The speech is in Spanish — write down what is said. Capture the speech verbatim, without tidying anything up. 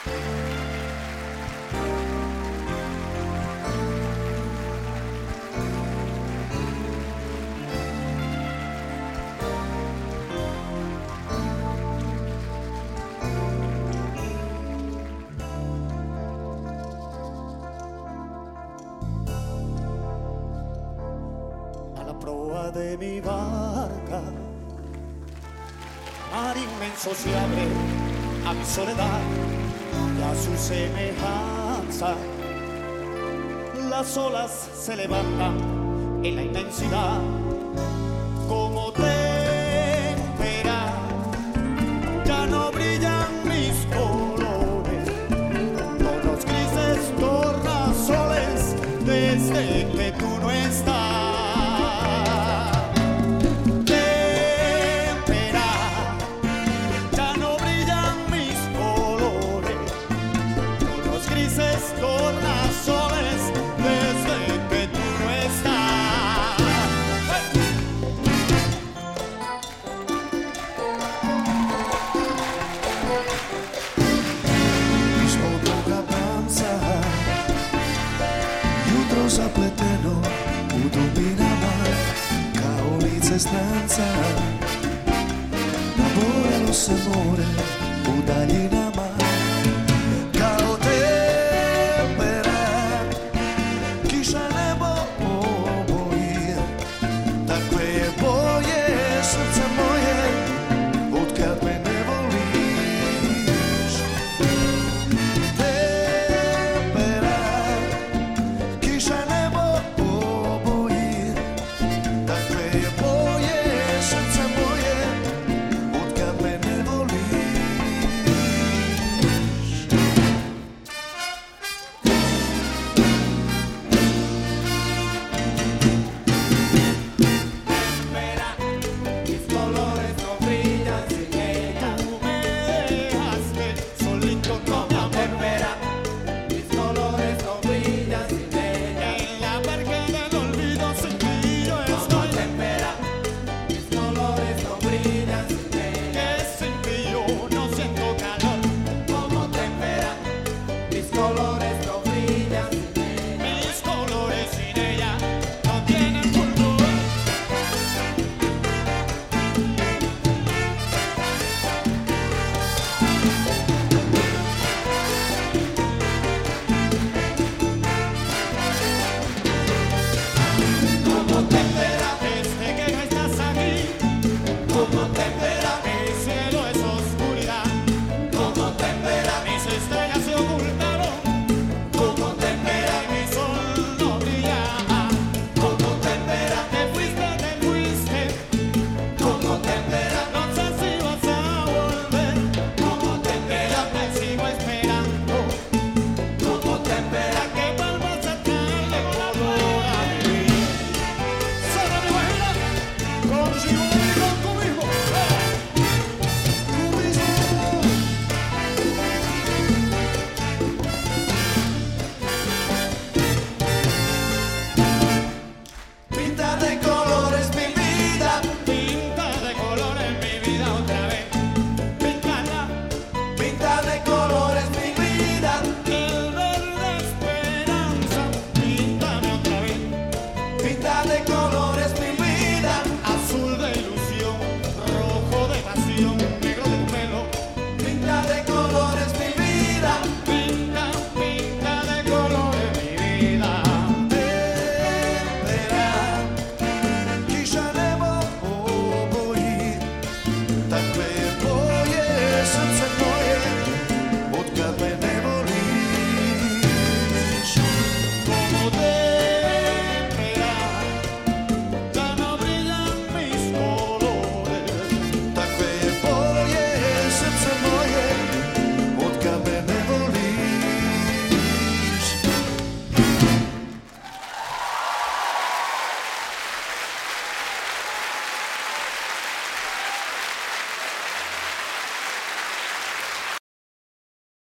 Proa de mi barca, mar inmenso se abre a mi soledad y a su semejanza. Las olas se levantan en la inmensidad como témpera, ya no brillan mis colores con los grises tornasoles desde que tú no estás. Zapleteno u dubinama kao lice stranca, nabojalo se more u daljinama.